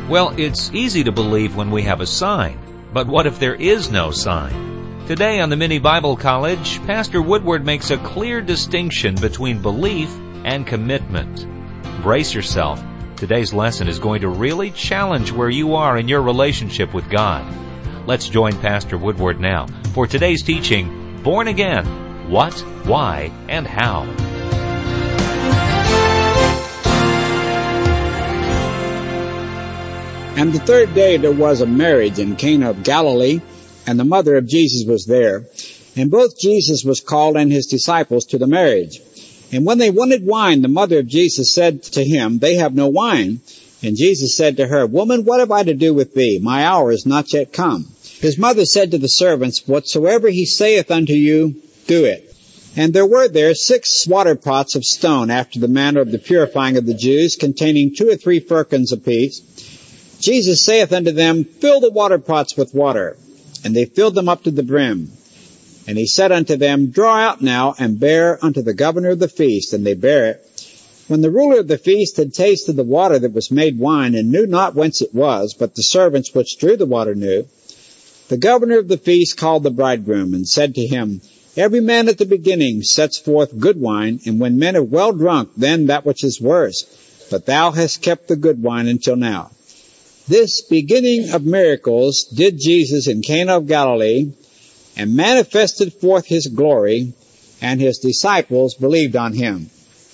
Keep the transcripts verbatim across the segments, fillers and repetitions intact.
Well, it's easy to believe when we have a sign, but what if there is no sign? Today on the Mini Bible College, Pastor Woodward makes a clear distinction between belief and commitment. Brace yourself. Today's lesson is going to really challenge where you are in your relationship with God. Let's join Pastor Woodward now for today's teaching, Born Again: What, Why, and How. And the third day there was a marriage in Cana of Galilee, and the mother of Jesus was there. And both Jesus was called and his disciples to the marriage. And when they wanted wine, the mother of Jesus said to him, "They have no wine." And Jesus said to her, "Woman, what have I to do with thee? My hour is not yet come." His mother said to the servants, "Whatsoever he saith unto you, do it." And there were there six water pots of stone, after the manner of the purifying of the Jews, containing two or three firkins apiece. Jesus saith unto them, "Fill the water pots with water." And they filled them up to the brim. And he said unto them, "Draw out now, and bear unto the governor of the feast." And they bare it. When the ruler of the feast had tasted the water that was made wine, and knew not whence it was, but the servants which drew the water knew, the governor of the feast called the bridegroom, and said to him, "Every man at the beginning sets forth good wine, and when men are well drunk, then that which is worse. But thou hast kept the good wine until now." This beginning of miracles did Jesus in Cana of Galilee, and manifested forth his glory, and his disciples believed on him.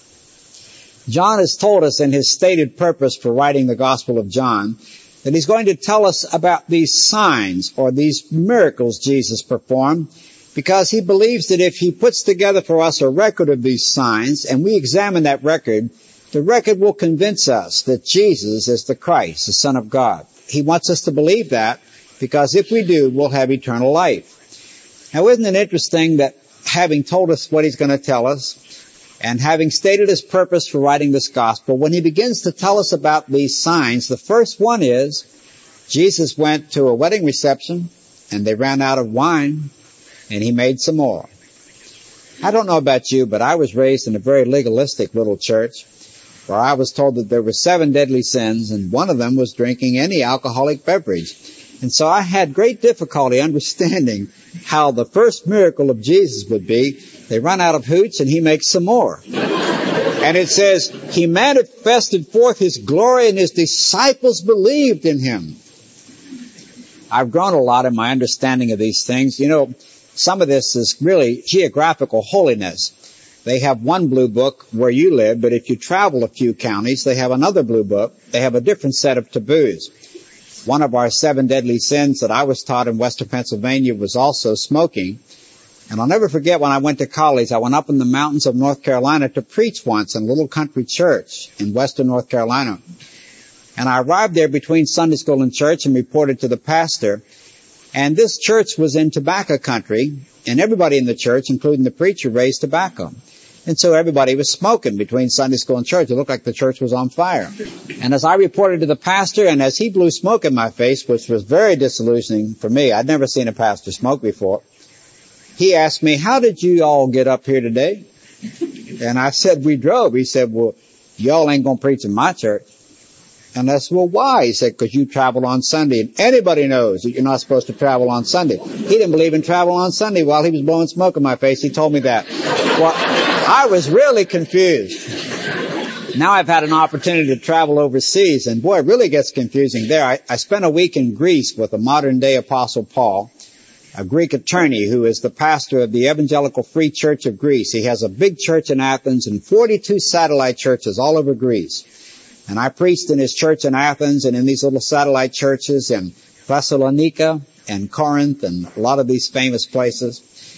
John has told us in his stated purpose for writing the Gospel of John that he's going to tell us about these signs or these miracles Jesus performed, because he believes that if he puts together for us a record of these signs and we examine that record, the record will convince us that Jesus is the Christ, the Son of God. He wants us to believe that, because if we do, we'll have eternal life. Now, isn't it interesting that having told us what he's going to tell us, and having stated his purpose for writing this gospel, when he begins to tell us about these signs, the first one is, Jesus went to a wedding reception, and they ran out of wine, and he made some more. I don't know about you, but I was raised in a very legalistic little church, where I was told that there were seven deadly sins, and one of them was drinking any alcoholic beverage. And so I had great difficulty understanding how the first miracle of Jesus would be, they run out of hooch and he makes some more. And it says, he manifested forth his glory and his disciples believed in him. I've grown a lot in my understanding of these things. You know, some of this is really geographical holiness. They have one blue book where you live, but if you travel a few counties, they have another blue book. They have a different set of taboos. One of our seven deadly sins that I was taught in Western Pennsylvania was also smoking. And I'll never forget when I went to college, I went up in the mountains of North Carolina to preach once in a little country church in Western North Carolina. And I arrived there between Sunday school and church and reported to the pastor. And this church was in tobacco country, and everybody in the church, including the preacher, raised tobacco. And so everybody was smoking between Sunday school and church. It looked like the church was on fire. And as I reported to the pastor, and as he blew smoke in my face, which was very disillusioning for me, I'd never seen a pastor smoke before, he asked me, "How did you all get up here today?" And I said, "We drove." He said, "Well, y'all ain't going to preach in my church." And I said, "Well, why?" He said, "Because you travel on Sunday, and anybody knows that you're not supposed to travel on Sunday." He didn't believe in travel on Sunday while he was blowing smoke in my face. He told me that. Well, I was really confused. Now I've had an opportunity to travel overseas, and boy, it really gets confusing there. I, I spent a week in Greece with a modern-day Apostle Paul, a Greek attorney who is the pastor of the Evangelical Free Church of Greece. He has a big church in Athens and forty-two satellite churches all over Greece. And I preached in his church in Athens and in these little satellite churches in Thessalonica and Corinth and a lot of these famous places.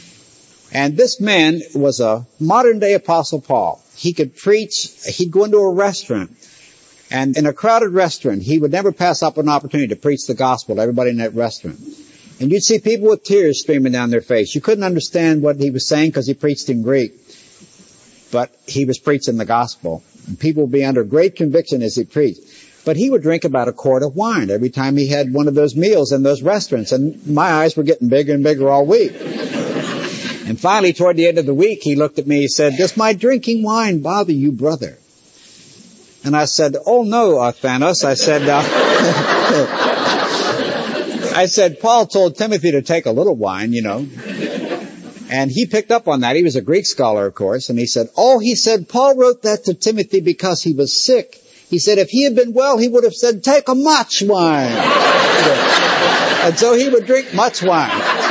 And this man was a modern-day Apostle Paul. He could preach. He'd go into a restaurant. And in a crowded restaurant, he would never pass up an opportunity to preach the gospel to everybody in that restaurant. And you'd see people with tears streaming down their face. You couldn't understand what he was saying because he preached in Greek. But he was preaching the gospel. And people would be under great conviction as he preached. But he would drink about a quart of wine every time he had one of those meals in those restaurants. And my eyes were getting bigger and bigger all week. And finally, toward the end of the week, he looked at me, he said, "Does my drinking wine bother you, brother?" And I said, "Oh, no, uh, Thanos." I said, uh, I said, Paul told Timothy to take a little wine, you know. And he picked up on that. He was a Greek scholar, of course. And he said, oh, he said, Paul wrote that to Timothy because he was sick. He said, if he had been well, he would have said, take a much wine. And so he would drink much wine.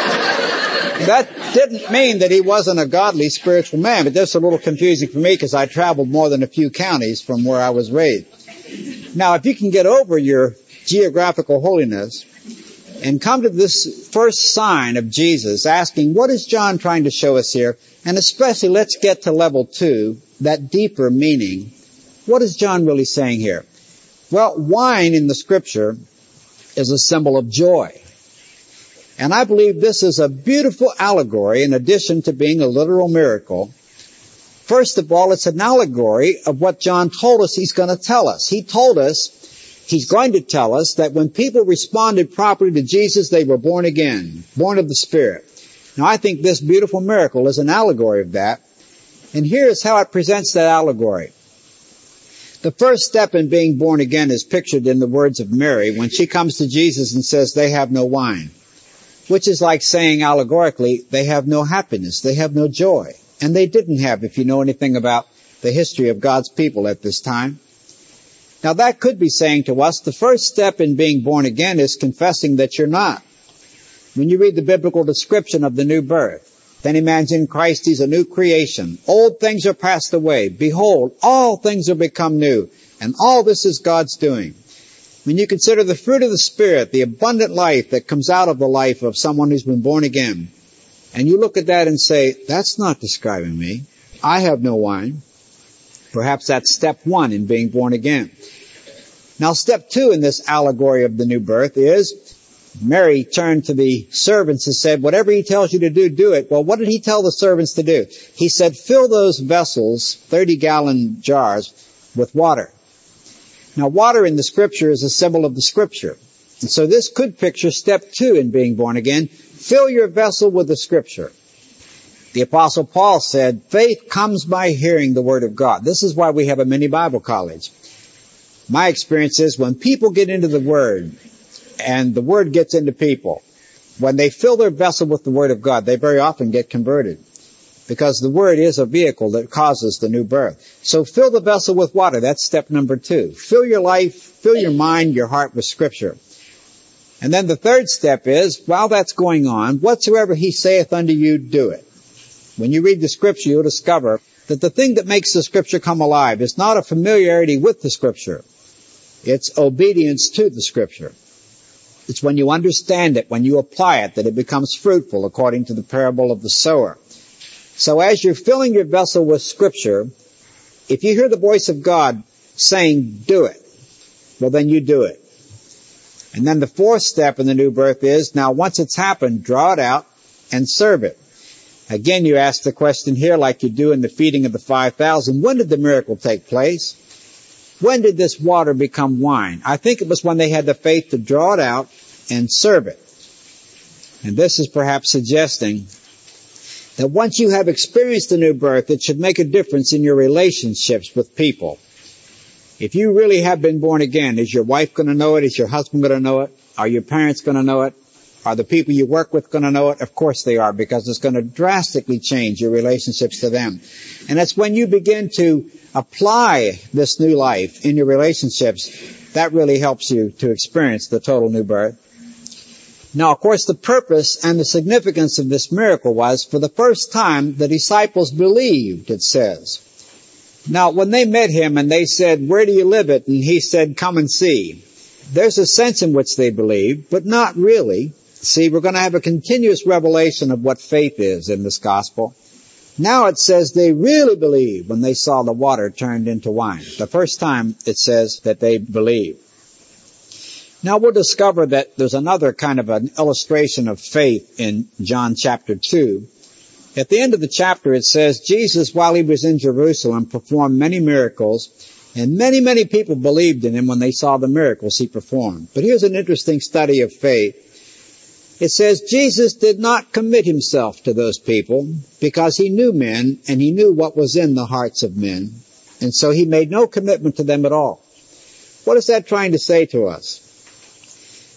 That didn't mean that he wasn't a godly spiritual man, but that's a little confusing for me because I traveled more than a few counties from where I was raised. Now, if you can get over your geographical holiness and come to this first sign of Jesus, asking, what is John trying to show us here? And especially, let's get to level two, that deeper meaning. What is John really saying here? Well, wine in the Scripture is a symbol of joy. And I believe this is a beautiful allegory in addition to being a literal miracle. First of all, it's an allegory of what John told us he's going to tell us. He told us, he's going to tell us that when people responded properly to Jesus, they were born again, born of the Spirit. Now, I think this beautiful miracle is an allegory of that. And here's how it presents that allegory. The first step in being born again is pictured in the words of Mary when she comes to Jesus and says, they have no wine. Which is like saying allegorically, they have no happiness, they have no joy. And they didn't have, if you know anything about the history of God's people at this time. Now that could be saying to us, the first step in being born again is confessing that you're not. When you read the biblical description of the new birth, then imagine Christ is a new creation. Old things are passed away. Behold, all things are become new. And all this is God's doing. When you consider the fruit of the Spirit, the abundant life that comes out of the life of someone who's been born again, and you look at that and say, that's not describing me. I have no wine. Perhaps that's step one in being born again. Now step two in this allegory of the new birth is, Mary turned to the servants and said, whatever he tells you to do, do it. Well, what did he tell the servants to do? He said, fill those vessels, thirty gallon jars, with water. Now, water in the Scripture is a symbol of the Scripture. And so this could picture step two in being born again. Fill your vessel with the Scripture. The Apostle Paul said, faith comes by hearing the Word of God. This is why we have a mini Bible college. My experience is when people get into the Word, and the Word gets into people, when they fill their vessel with the Word of God, they very often get converted. Because the Word is a vehicle that causes the new birth. So fill the vessel with water. That's step number two. Fill your life, fill your mind, your heart with Scripture. And then the third step is, while that's going on, whatsoever he saith unto you, do it. When you read the Scripture, you'll discover that the thing that makes the Scripture come alive is not a familiarity with the Scripture. It's obedience to the Scripture. It's when you understand it, when you apply it, that it becomes fruitful, according to the parable of the sower. So as you're filling your vessel with Scripture, if you hear the voice of God saying, do it, well then you do it. And then the fourth step in the new birth is, now once it's happened, draw it out and serve it. Again, you ask the question here like you do in the feeding of the five thousand, when did the miracle take place? When did this water become wine? I think it was when they had the faith to draw it out and serve it. And this is perhaps suggesting that once you have experienced the new birth, it should make a difference in your relationships with people. If you really have been born again, is your wife going to know it? Is your husband going to know it? Are your parents going to know it? Are the people you work with going to know it? Of course they are, because it's going to drastically change your relationships to them. And that's when you begin to apply this new life in your relationships, that really helps you to experience the total new birth. Now, of course, the purpose and the significance of this miracle was, for the first time, the disciples believed, it says. Now, when they met him and they said, where do you live at? And he said, come and see. There's a sense in which they believed, but not really. See, we're going to have a continuous revelation of what faith is in this gospel. Now it says they really believed when they saw the water turned into wine. The first time it says that they believed. Now we'll discover that there's another kind of an illustration of faith in John chapter two. At the end of the chapter it says, Jesus, while he was in Jerusalem, performed many miracles, and many, many people believed in him when they saw the miracles he performed. But here's an interesting study of faith. It says Jesus did not commit himself to those people because he knew men and he knew what was in the hearts of men. And so he made no commitment to them at all. What is that trying to say to us?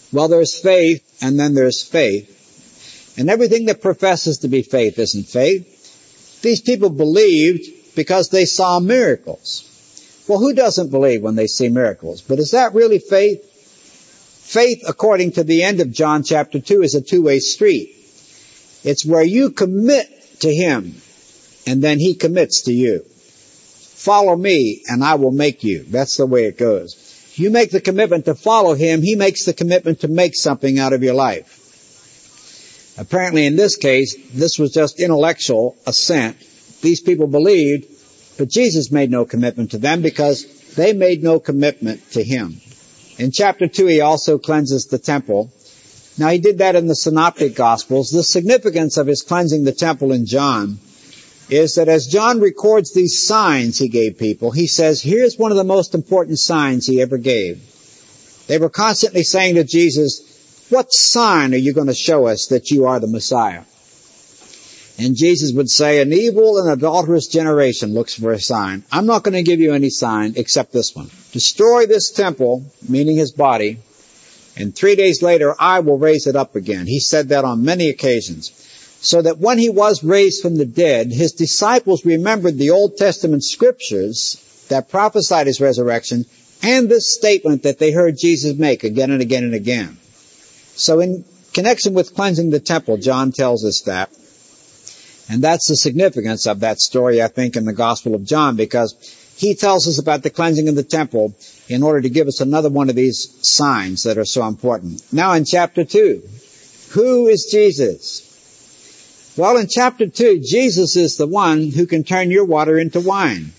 Well, there's faith, and then there's faith. And everything that professes to be faith isn't faith. These people believed because they saw miracles. Well, who doesn't believe when they see miracles? But is that really faith? Faith, according to the end of John chapter two, is a two-way street. It's where you commit to Him, and then He commits to you. Follow me, and I will make you. That's the way it goes. You make the commitment to follow Him, He makes the commitment to make something out of your life. Apparently in this case, this was just intellectual assent. These people believed, but Jesus made no commitment to them because they made no commitment to Him. In chapter two, He also cleanses the temple. Now, He did that in the Synoptic Gospels. The significance of His cleansing the temple in John is that as John records these signs He gave people, he says, here's one of the most important signs He ever gave. They were constantly saying to Jesus, what sign are you going to show us that you are the Messiah? And Jesus would say, an evil and adulterous generation looks for a sign. I'm not going to give you any sign except this one. Destroy this temple, meaning His body, and three days later I will raise it up again. He said that on many occasions. So that when He was raised from the dead, His disciples remembered the Old Testament scriptures that prophesied His resurrection and this statement that they heard Jesus make again and again and again. So in connection with cleansing the temple, John tells us that. And that's the significance of that story, I think, in the Gospel of John, because he tells us about the cleansing of the temple in order to give us another one of these signs that are so important. Now in chapter two, who is Jesus? Well, in chapter two, Jesus is the one who can turn your water into wine.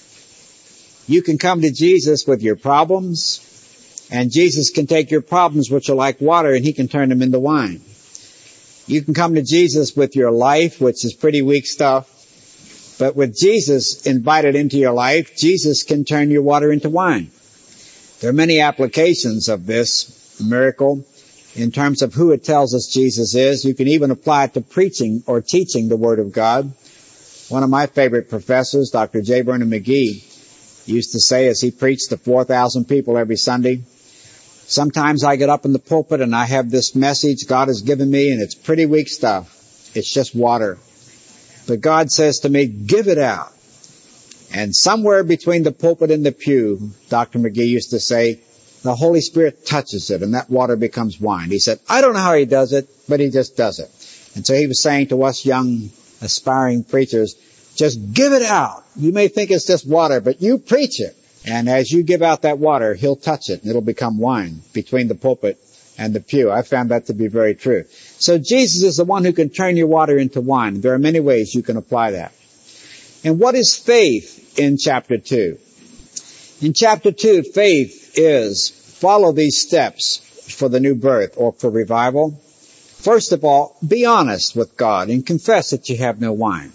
You can come to Jesus with your problems, and Jesus can take your problems, which are like water, and He can turn them into wine. You can come to Jesus with your life, which is pretty weak stuff. But with Jesus invited into your life, Jesus can turn your water into wine. There are many applications of this miracle in terms of who it tells us Jesus is. You can even apply it to preaching or teaching the Word of God. One of my favorite professors, Doctor J. Vernon McGee, used to say as he preached to four thousand people every Sunday, sometimes I get up in the pulpit and I have this message God has given me, and it's pretty weak stuff. It's just water. But God says to me, give it out. And somewhere between the pulpit and the pew, Doctor McGee used to say, the Holy Spirit touches it and that water becomes wine. He said, I don't know how He does it, but He just does it. And so he was saying to us young aspiring preachers, just give it out. You may think it's just water, but you preach it. And as you give out that water, He'll touch it and it'll become wine between the pulpit and the pew. I found that to be very true. So Jesus is the one who can turn your water into wine. There are many ways you can apply that. And what is faith in chapter two? In chapter two, faith is follow these steps for the new birth or for revival. First of all, be honest with God and confess that you have no wine.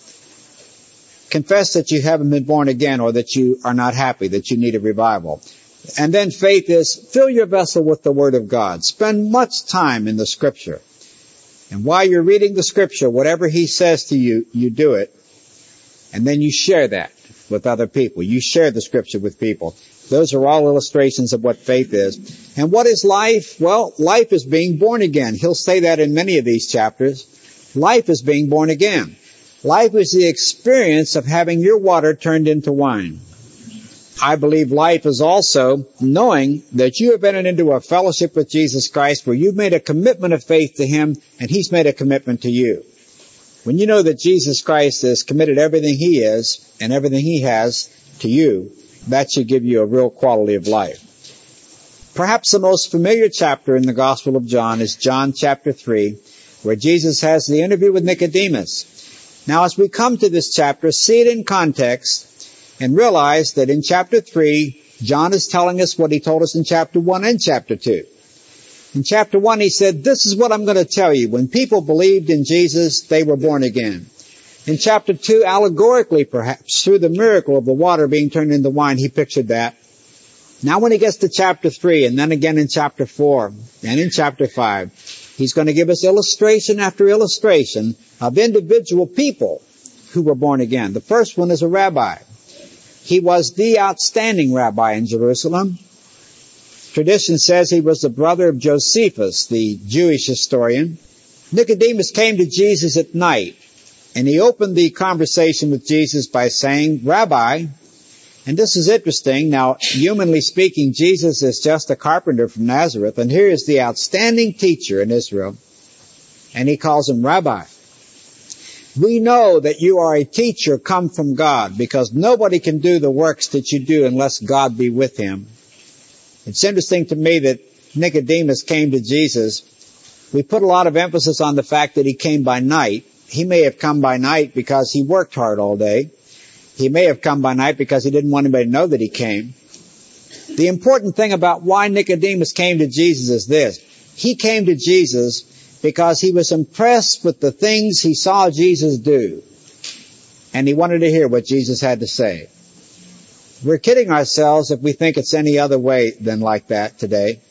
Confess that you haven't been born again, or that you are not happy, that you need a revival. And then faith is fill your vessel with the Word of God. Spend much time in the Scripture. And while you're reading the Scripture, whatever He says to you, you do it. And then you share that with other people. You share the Scripture with people. Those are all illustrations of what faith is. And what is life? Well, life is being born again. He'll say that in many of these chapters. Life is being born again. Life is the experience of having your water turned into wine. I believe life is also knowing that you have entered into a fellowship with Jesus Christ where you've made a commitment of faith to Him and He's made a commitment to you. When you know that Jesus Christ has committed everything He is and everything He has to you, that should give you a real quality of life. Perhaps the most familiar chapter in the Gospel of John is John chapter three, where Jesus has the interview with Nicodemus. Now, as we come to this chapter, see it in context and realize that in chapter three, John is telling us what he told us in chapter one and chapter two. In chapter one, he said, this is what I'm going to tell you. When people believed in Jesus, they were born again. In chapter two, allegorically perhaps, through the miracle of the water being turned into wine, he pictured that. Now when he gets to chapter three, and then again in chapter four, and in chapter five, he's going to give us illustration after illustration of individual people who were born again. The first one is a rabbi. He was the outstanding rabbi in Jerusalem. Tradition says he was the brother of Josephus, the Jewish historian. Nicodemus came to Jesus at night, and he opened the conversation with Jesus by saying, "Rabbi," and this is interesting. Now, humanly speaking, Jesus is just a carpenter from Nazareth, and here is the outstanding teacher in Israel, and he calls him Rabbi. "We know that you are a teacher come from God, because nobody can do the works that you do unless God be with him." It's interesting to me that Nicodemus came to Jesus. We put a lot of emphasis on the fact that he came by night. He may have come by night because he worked hard all day. He may have come by night because he didn't want anybody to know that he came. The important thing about why Nicodemus came to Jesus is this. He came to Jesus because he was impressed with the things he saw Jesus do. And he wanted to hear what Jesus had to say. We're kidding ourselves if we think it's any other way than like that today.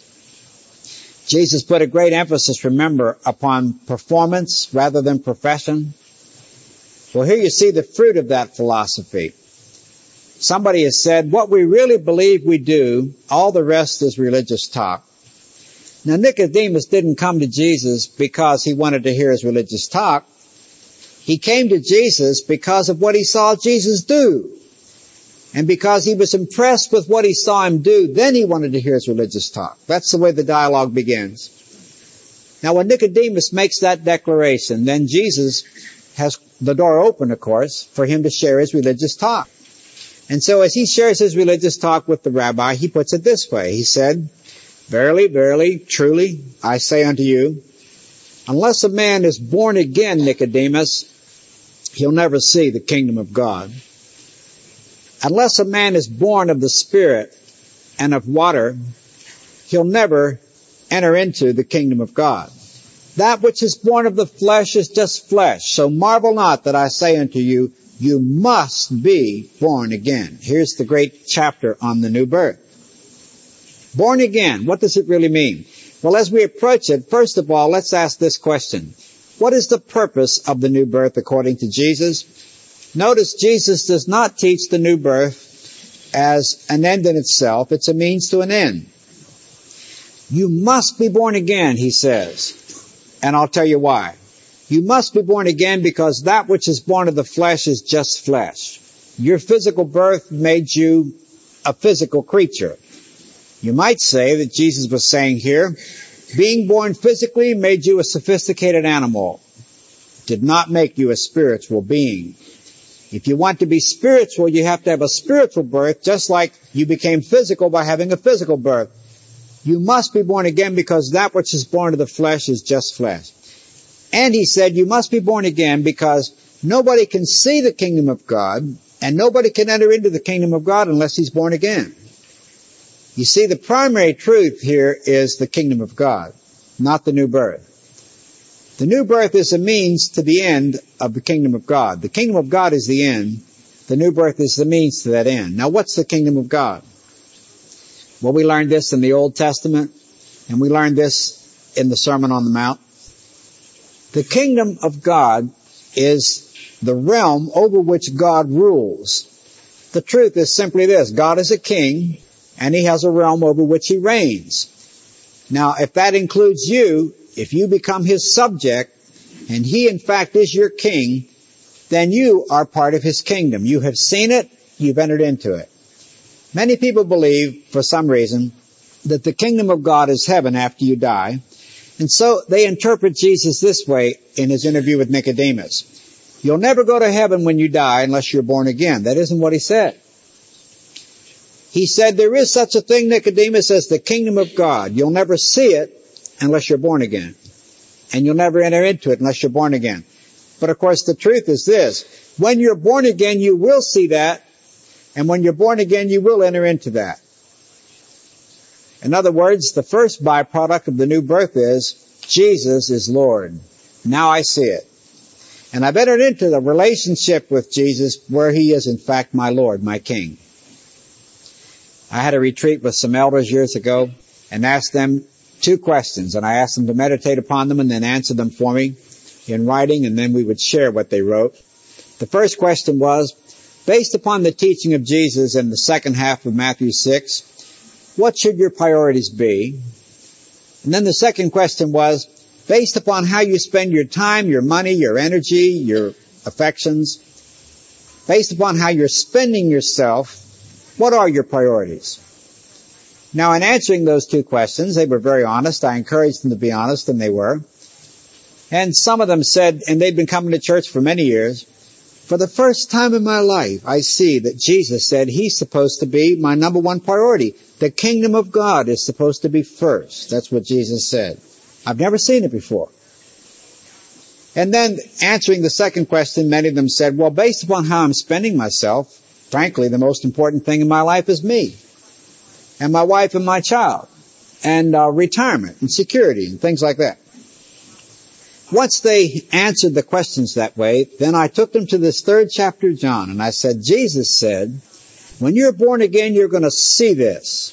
Jesus put a great emphasis, remember, upon performance rather than profession. Well, here you see the fruit of that philosophy. Somebody has said, what we really believe we do, all the rest is religious talk. Now, Nicodemus didn't come to Jesus because he wanted to hear his religious talk. He came to Jesus because of what he saw Jesus do. And because he was impressed with what he saw him do, then he wanted to hear his religious talk. That's the way the dialogue begins. Now, when Nicodemus makes that declaration, then Jesus has the door open, of course, for him to share his religious talk. And so as he shares his religious talk with the rabbi, he puts it this way. He said, "Verily, verily, truly, I say unto you, unless a man is born again, Nicodemus, he'll never see the kingdom of God. Unless a man is born of the Spirit and of water, he'll never enter into the kingdom of God. That which is born of the flesh is just flesh. So marvel not that I say unto you, you must be born again." Here's the great chapter on the new birth. Born again, what does it really mean? Well, as we approach it, first of all, let's ask this question. What is the purpose of the new birth according to Jesus? Notice Jesus does not teach the new birth as an end in itself. It's a means to an end. You must be born again, he says. And I'll tell you why. You must be born again because that which is born of the flesh is just flesh. Your physical birth made you a physical creature. You might say that Jesus was saying here, being born physically made you a sophisticated animal. Did not make you a spiritual being. If you want to be spiritual, you have to have a spiritual birth, just like you became physical by having a physical birth. You must be born again because that which is born of the flesh is just flesh. And he said, you must be born again because nobody can see the kingdom of God, and nobody can enter into the kingdom of God unless he's born again. You see, the primary truth here is the kingdom of God, not the new birth. The new birth is a means to the end of the kingdom of God. The kingdom of God is the end. The new birth is the means to that end. Now, what's the kingdom of God? Well, we learned this in the Old Testament, and we learned this in the Sermon on the Mount. The kingdom of God is the realm over which God rules. The truth is simply this. God is a king, and he has a realm over which he reigns. Now, if that includes you, if you become his subject, and he in fact is your king, then you are part of his kingdom. You have seen it, you've entered into it. Many people believe, for some reason, that the kingdom of God is heaven after you die. And so they interpret Jesus this way in his interview with Nicodemus. You'll never go to heaven when you die unless you're born again. That isn't what he said. He said there is such a thing, Nicodemus, as the kingdom of God. You'll never see it unless you're born again. And you'll never enter into it unless you're born again. But of course the truth is this. When you're born again, you will see that. And when you're born again, you will enter into that. In other words, the first byproduct of the new birth is Jesus is Lord. Now I see it. And I've entered into the relationship with Jesus where he is in fact my Lord, my King. I had a retreat with some elders years ago and asked them two questions, and I asked them to meditate upon them and then answer them for me in writing, and then we would share what they wrote. The first question was, based upon the teaching of Jesus in the second half of Matthew six, what should your priorities be? And then the second question was, based upon how you spend your time, your money, your energy, your affections, based upon how you're spending yourself, what are your priorities? Now, in answering those two questions, they were very honest. I encouraged them to be honest, and they were. And some of them said, and they'd been coming to church for many years, for the first time in my life, I see that Jesus said He's supposed to be my number one priority. The kingdom of God is supposed to be first. That's what Jesus said. I've never seen it before. And then answering the second question, many of them said, well, based upon how I'm spending myself, frankly, the most important thing in my life is me and my wife and my child and uh, retirement and security and things like that. Once they answered the questions that way, then I took them to this third chapter of John, and I said, Jesus said, when you're born again, you're going to see this.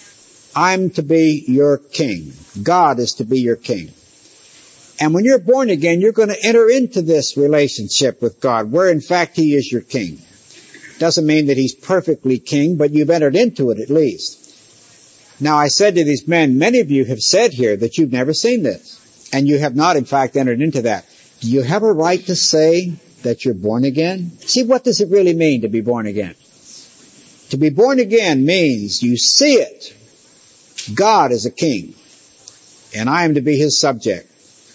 I'm to be your king. God is to be your king. And when you're born again, you're going to enter into this relationship with God, where in fact He is your king. Doesn't mean that He's perfectly king, but you've entered into it at least. Now I said to these men, many of you have said here that you've never seen this. And you have not, in fact, entered into that. Do you have a right to say that you're born again? See, what does it really mean to be born again? To be born again means you see it. God is a king, and I am to be His subject.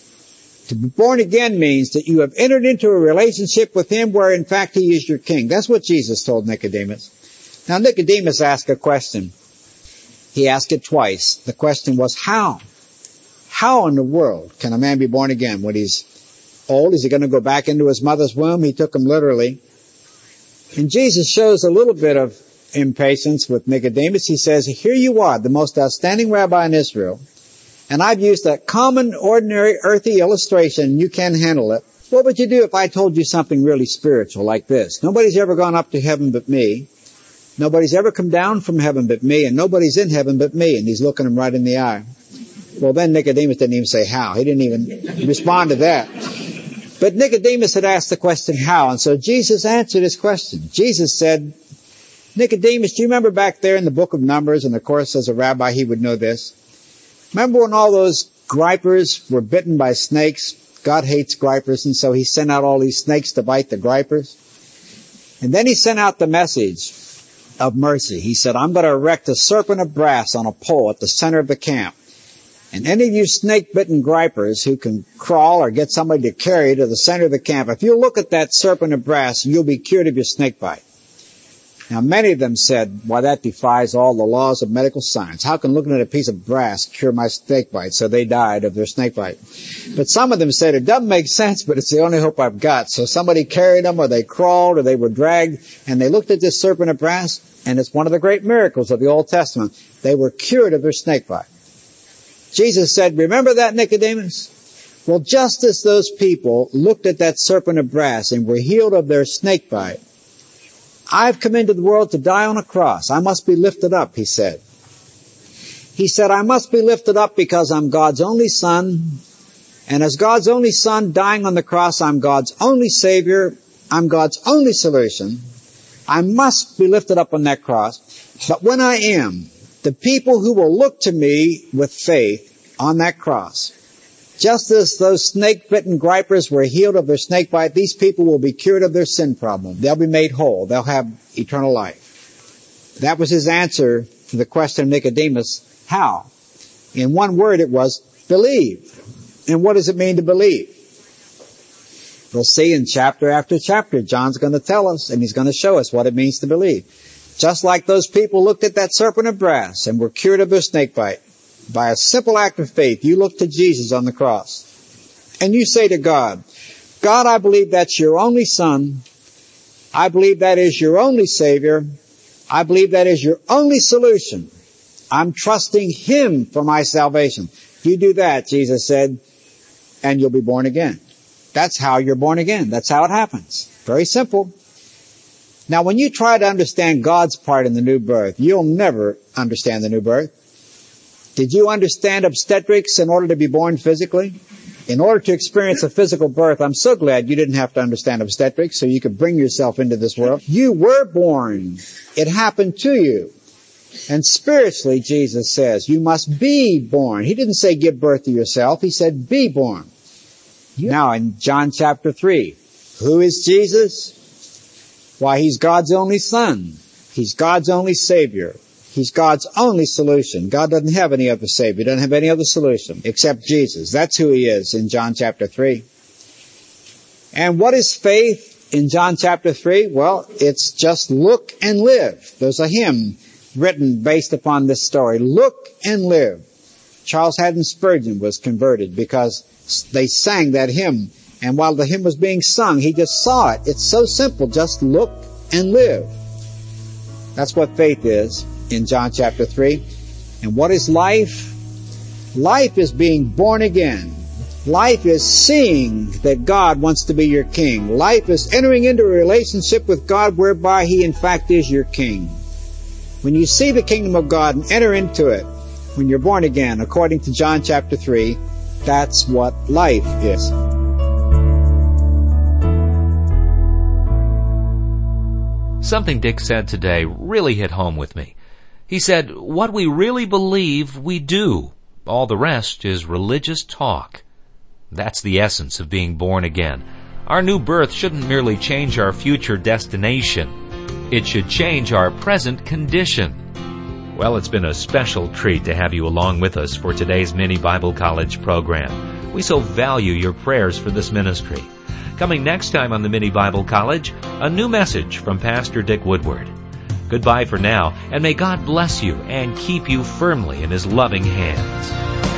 To be born again means that you have entered into a relationship with Him where, in fact, He is your king. That's what Jesus told Nicodemus. Now, Nicodemus asked a question. He asked it twice. The question was, how? How in the world can a man be born again when he's old? Is he going to go back into his mother's womb? He took him literally. And Jesus shows a little bit of impatience with Nicodemus. He says, here you are, the most outstanding rabbi in Israel, and I've used that common, ordinary, earthy illustration, and you can't handle it. What would you do if I told you something really spiritual like this? Nobody's ever gone up to heaven but me. Nobody's ever come down from heaven but me, and nobody's in heaven but me. And he's looking him right in the eye. Well, then Nicodemus didn't even say how. He didn't even respond to that. But Nicodemus had asked the question how, and so Jesus answered his question. Jesus said, Nicodemus, do you remember back there in the book of Numbers, and of course as a rabbi he would know this, remember when all those gripers were bitten by snakes? God hates gripers, and so He sent out all these snakes to bite the gripers. And then He sent out the message of mercy. He said, I'm going to erect a serpent of brass on a pole at the center of the camp. And any of you snake-bitten gripers who can crawl or get somebody to carry you to the center of the camp, if you look at that serpent of brass, you'll be cured of your snake bite. Now, many of them said, why, that defies all the laws of medical science. How can looking at a piece of brass cure my snake bite? So they died of their snake bite. But some of them said, it doesn't make sense, but it's the only hope I've got. So somebody carried them, or they crawled, or they were dragged, and they looked at this serpent of brass, and it's one of the great miracles of the Old Testament. They were cured of their snake bite. Jesus said, remember that, Nicodemus? Well, just as those people looked at that serpent of brass and were healed of their snake bite, I've come into the world to die on a cross. I must be lifted up, He said. He said, I must be lifted up because I'm God's only Son, and as God's only Son dying on the cross, I'm God's only Savior, I'm God's only solution. I must be lifted up on that cross. But when I am, the people who will look to me with faith on that cross, just as those snake-bitten gripers were healed of their snake bite, these people will be cured of their sin problem. They'll be made whole. They'll have eternal life. That was his answer to the question of Nicodemus, how? In one word it was, believe. And what does it mean to believe? We'll see in chapter after chapter, John's going to tell us, and he's going to show us what it means to believe. Just like those people looked at that serpent of brass and were cured of their snake bite. By a simple act of faith, you look to Jesus on the cross. And you say to God, God, I believe that's your only Son. I believe that is your only Savior. I believe that is your only solution. I'm trusting Him for my salvation. You do that, Jesus said, and you'll be born again. That's how you're born again. That's how it happens. Very simple. Now, when you try to understand God's part in the new birth, you'll never understand the new birth. Did you understand obstetrics in order to be born physically? In order to experience a physical birth, I'm so glad you didn't have to understand obstetrics so you could bring yourself into this world. You were born. It happened to you. And spiritually, Jesus says, you must be born. He didn't say give birth to yourself. He said be born. Now in John chapter three, who is Jesus? Why, He's God's only Son. He's God's only Savior. He's God's only solution. God doesn't have any other Savior. He doesn't have any other solution except Jesus. That's who He is in John chapter three. And what is faith in John chapter three? Well, it's just look and live. There's a hymn written based upon this story. Look and live. Charles Haddon Spurgeon was converted because they sang that hymn. And while the hymn was being sung, he just saw it. It's so simple. Just look and live. That's what faith is in John chapter three. And what is life? Life is being born again. Life is seeing that God wants to be your king. Life is entering into a relationship with God whereby He in fact is your king. When you see the kingdom of God and enter into it, when you're born again, according to John chapter three, that's what life is. Something Dick said today really hit home with me. He said, what we really believe, we do. All the rest is religious talk. That's the essence of being born again. Our new birth shouldn't merely change our future destination. It should change our present condition. Well, it's been a special treat to have you along with us for today's Mini Bible College program. We so value your prayers for this ministry. Coming next time on the Mini Bible College, a new message from Pastor Dick Woodward. Goodbye for now, and may God bless you and keep you firmly in His loving hands.